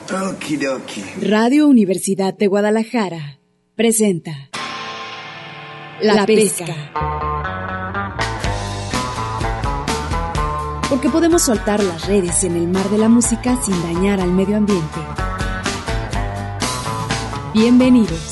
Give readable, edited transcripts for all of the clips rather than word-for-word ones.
Okidoki. Radio Universidad de Guadalajara presenta La Pesca. Porque podemos soltar las redes en el mar de la música sin dañar al medio ambiente. Bienvenidos.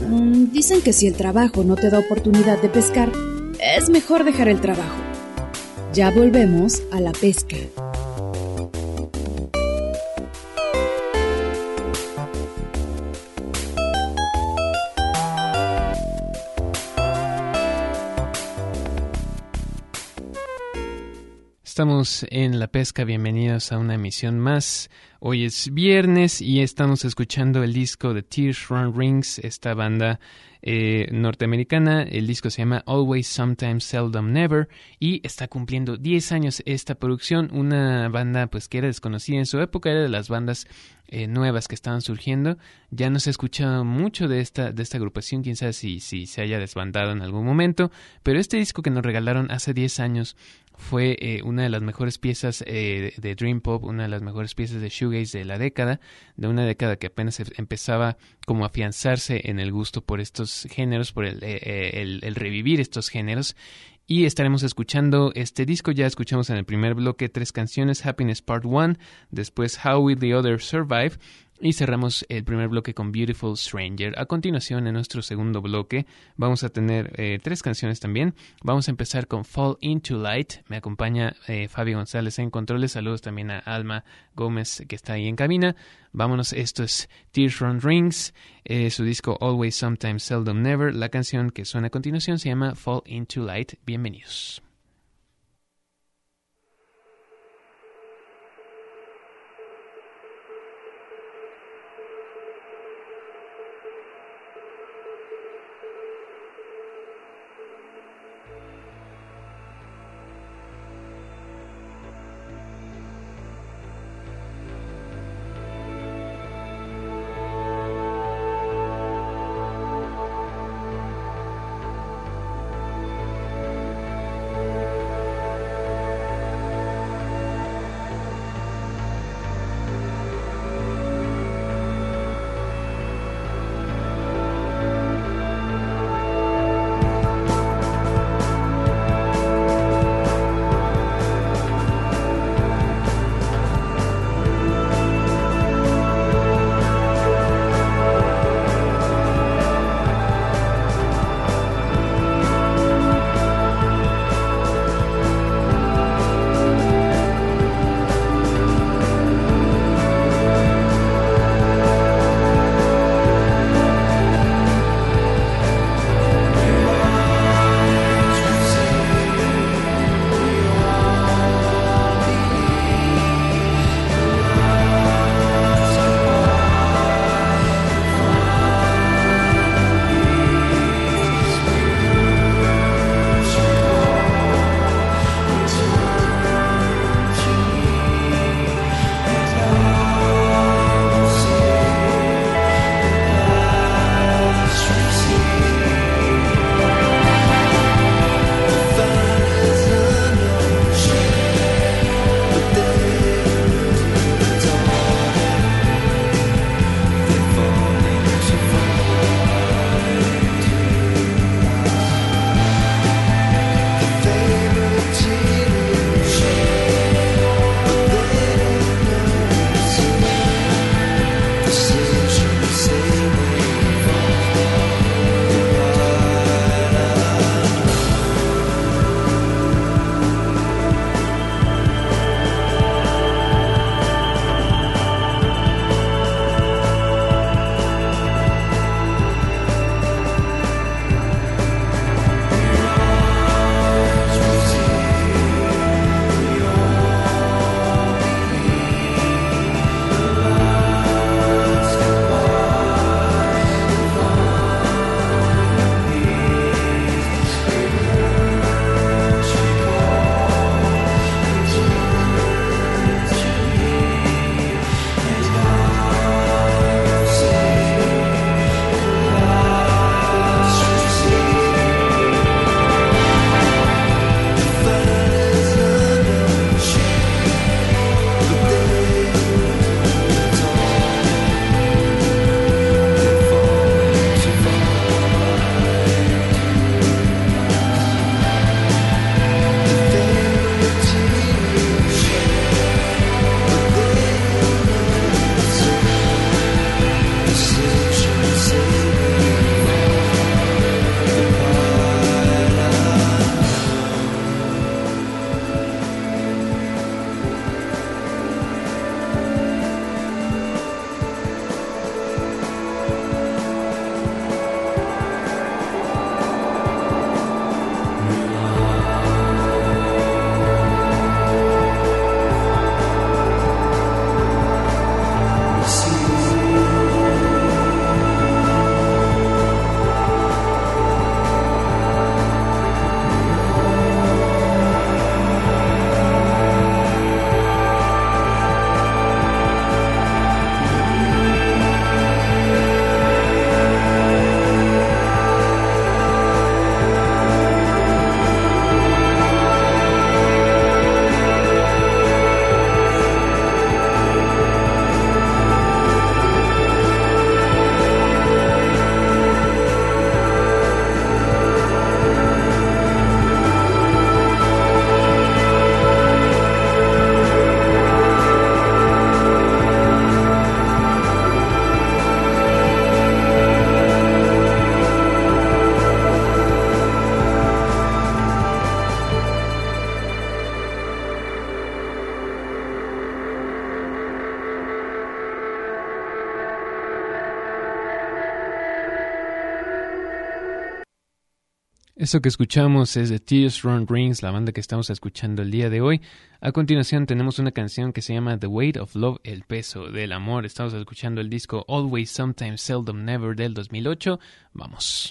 Dicen que si el trabajo no te da oportunidad de pescar, es mejor dejar el trabajo. Ya volvemos a la pesca. Estamos en La Pesca, bienvenidos a una emisión más. Hoy es viernes y estamos escuchando el disco de Tears Run Rings, esta banda norteamericana. El disco se llama Always, Sometimes, Seldom, Never y está cumpliendo 10 años esta producción. Una banda pues que era desconocida en su época, era de las bandas nuevas que estaban surgiendo. Ya no se ha escuchado mucho de esta agrupación, quién sabe si se haya desbandado en algún momento, pero este disco que nos regalaron hace 10 años fue una de las mejores piezas de Dream Pop, una de las mejores piezas de shoegaze de la década, de una década que apenas empezaba como a afianzarse en el gusto por estos géneros, por el revivir estos géneros. Y estaremos escuchando este disco. Ya escuchamos en el primer bloque 3 canciones: Happiness Part 1, después How Will the Other Survive, y cerramos el primer bloque con Beautiful Stranger. A continuación, en nuestro segundo bloque, vamos a tener 3 canciones también. Vamos a empezar con Fall Into Light. Me acompaña Fabio González en controles. Saludos también a Alma Gómez, que está ahí en cabina. Vámonos, esto es Tears Run Rings, su disco Always, Sometimes, Seldom, Never. La canción que suena a continuación se llama Fall Into Light. Bienvenidos. Eso que escuchamos es de Tears Run Rings, la banda que estamos escuchando el día de hoy. A continuación tenemos una canción que se llama The Weight of Love, el peso del amor. Estamos escuchando el disco Always, Sometimes, Seldom, Never del 2008. Vamos.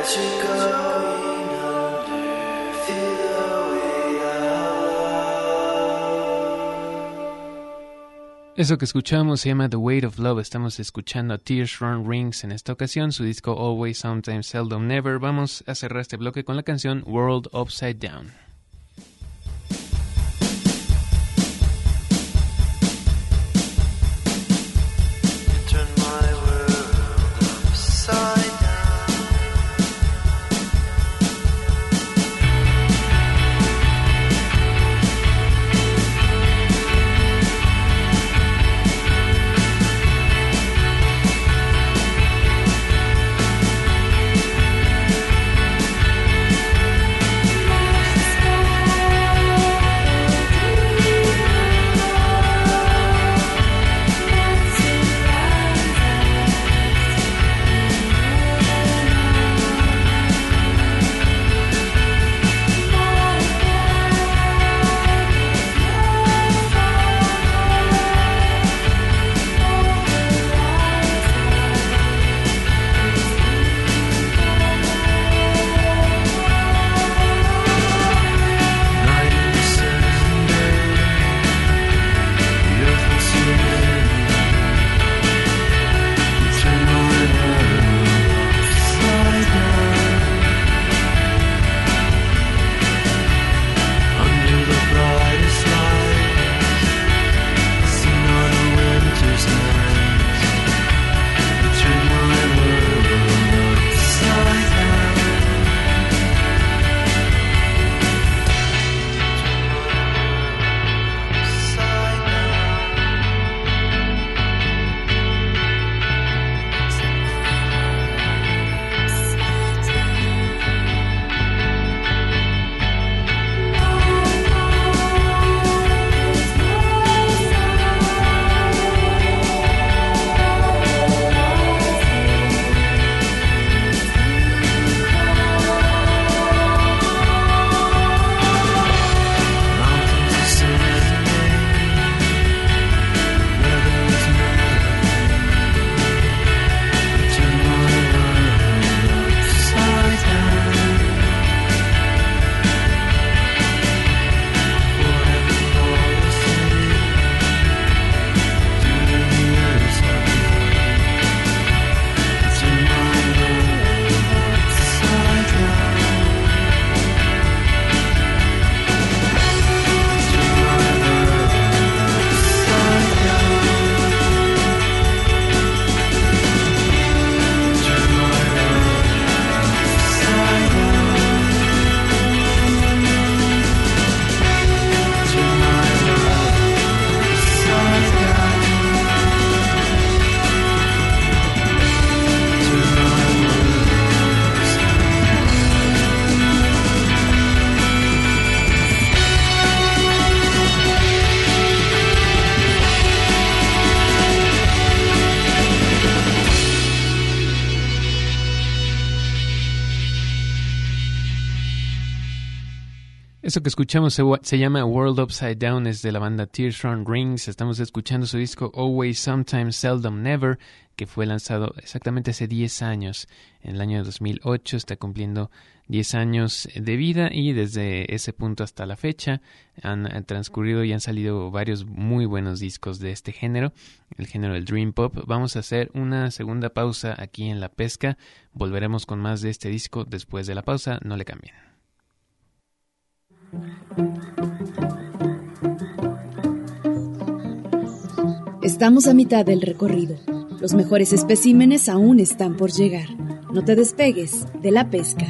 Eso que escuchamos se llama The Weight of Love. Estamos escuchando a Tears Run Rings en esta ocasión, su disco Always, Sometimes, Seldom, Never. Vamos a cerrar este bloque con la canción World Upside Down. Eso que escuchamos se llama World Upside Down, es de la banda Tears Run Rings. Estamos escuchando su disco Always, Sometimes, Seldom, Never, que fue lanzado exactamente hace 10 años. En el año 2008 está cumpliendo 10 años de vida y desde ese punto hasta la fecha han transcurrido y han salido varios muy buenos discos de este género, el género del Dream Pop. Vamos a hacer una segunda pausa aquí en La Pesca. Volveremos con más de este disco después de la pausa. No le cambien. Estamos a mitad del recorrido. Los mejores especímenes aún están por llegar. No te despegues de La Pesca.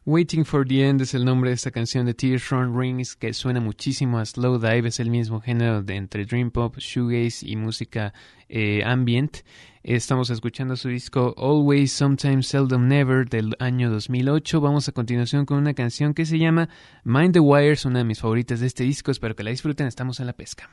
Waiting for the End es el nombre de esta canción de Tears Run Rings, que suena muchísimo a Slow Dive, es el mismo género de entre Dream Pop, Shoegaze y música ambient. Estamos escuchando su disco Always, Sometimes, Seldom, Never del año 2008. Vamos a continuación con una canción que se llama Mind the Wires, una de mis favoritas de este disco. Espero que la disfruten, estamos en la pesca.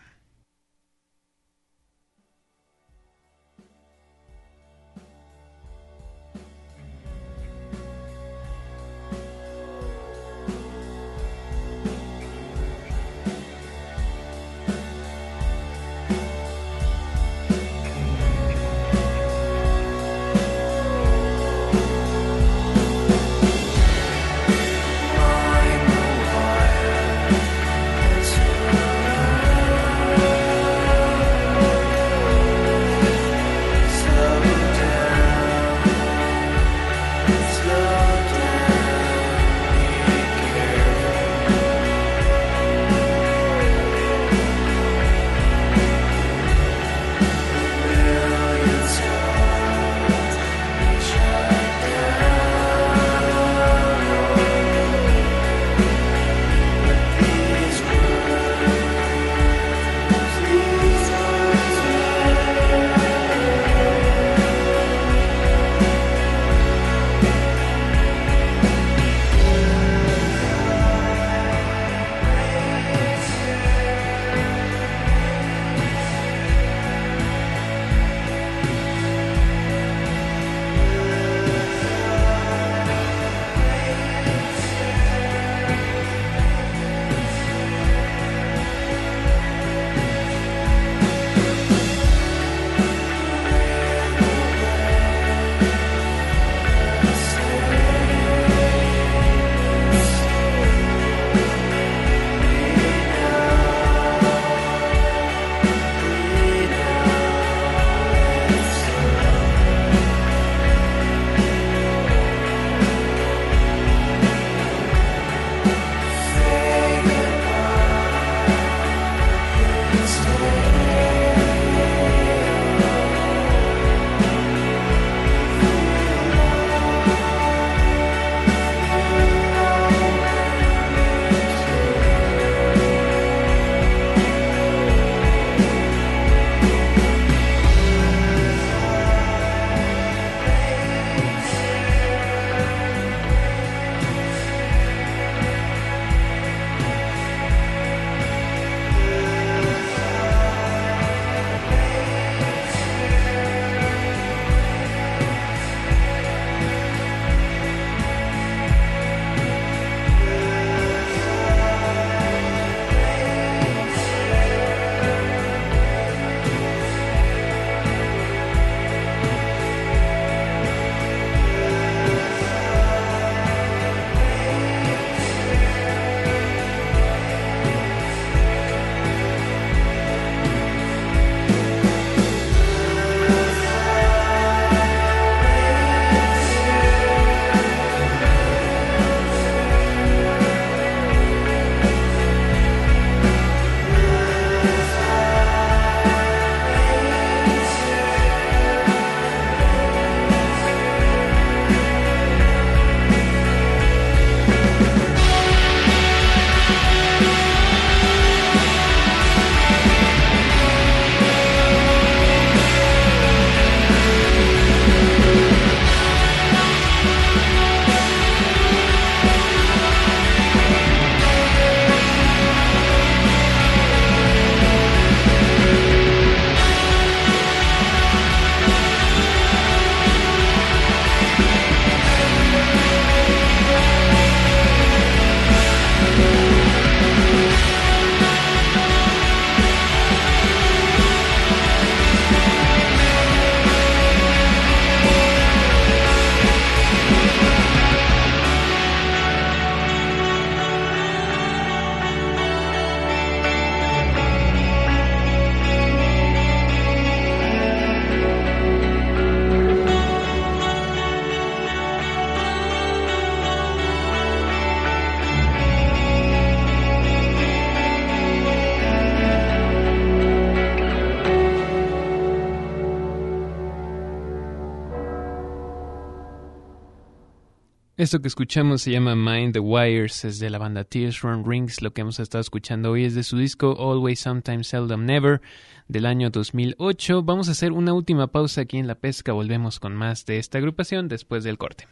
Esto que escuchamos se llama Mind the Wires, es de la banda Tears Run Rings. Lo que hemos estado escuchando hoy es de su disco Always, Sometimes, Seldom, Never, del año 2008. Vamos a hacer una última pausa aquí en La Pesca. Volvemos con más de esta agrupación después del corte.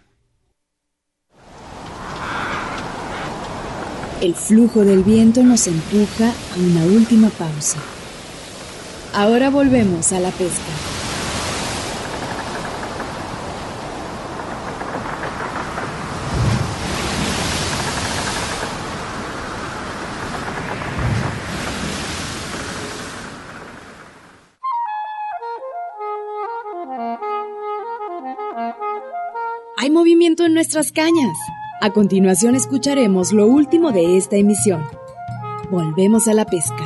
El flujo del viento nos empuja a una última pausa. Ahora volvemos a La Pesca. Hay movimiento en nuestras cañas. A continuación escucharemos lo último de esta emisión. Volvemos a La Pesca.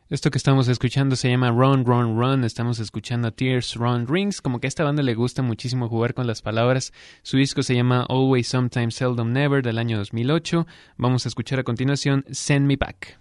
Esto que estamos escuchando se llama Run, Run, Run. Estamos escuchando a Tears Run Rings. Como que a esta banda le gusta muchísimo jugar con las palabras. Su disco se llama Always, Sometimes, Seldom, Never, del año 2008. Vamos a escuchar a continuación Send Me Back.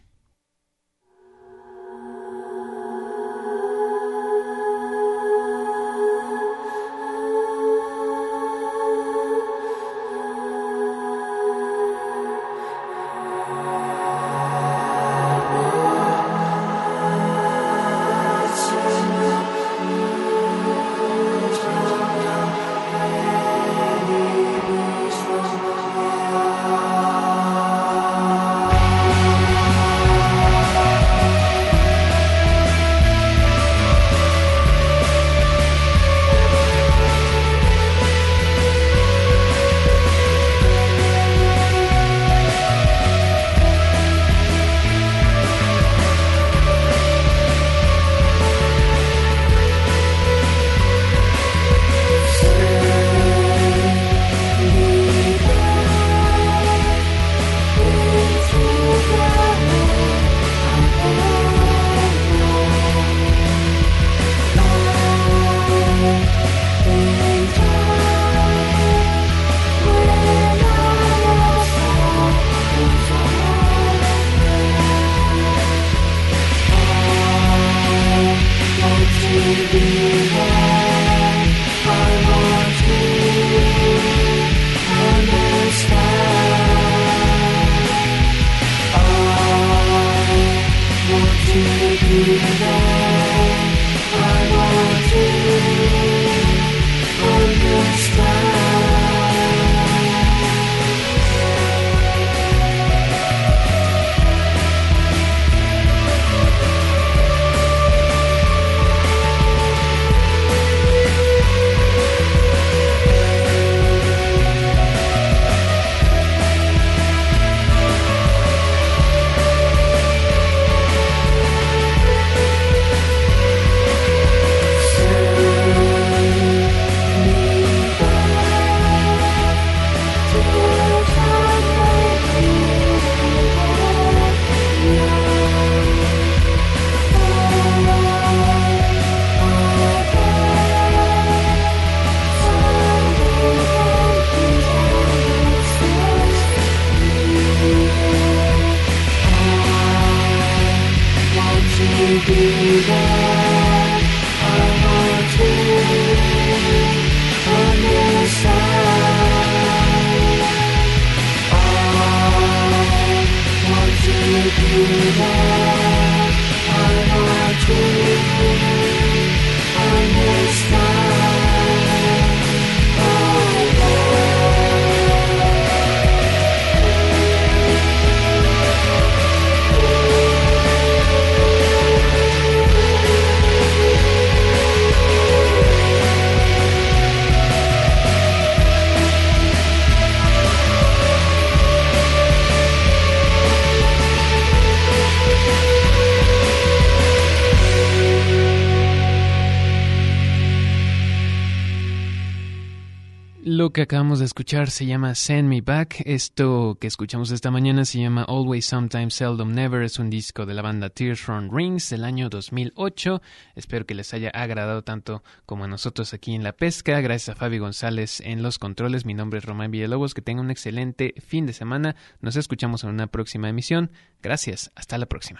Lo que acabamos de escuchar se llama Send Me Back. Esto que escuchamos esta mañana se llama Always, Sometimes, Seldom, Never. Es un disco de la banda Tears Run Rings del año 2008. Espero que les haya agradado tanto como a nosotros aquí en La Pesca. Gracias a Fabi González en los controles. Mi nombre es Román Villalobos. Que tengan un excelente fin de semana. Nos escuchamos en una próxima emisión. Gracias. Hasta la próxima.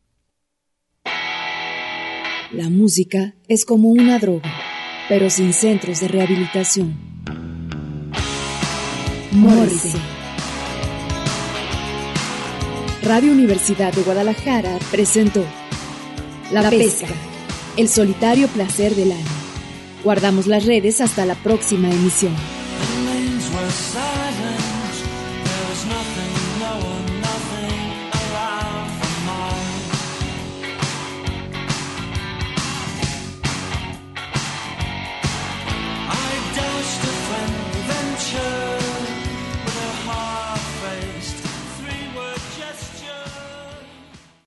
La música es como una droga, pero sin centros de rehabilitación. Morrissey. Radio Universidad de Guadalajara presentó La Pesca, el solitario placer del alma. Guardamos las redes hasta la próxima emisión.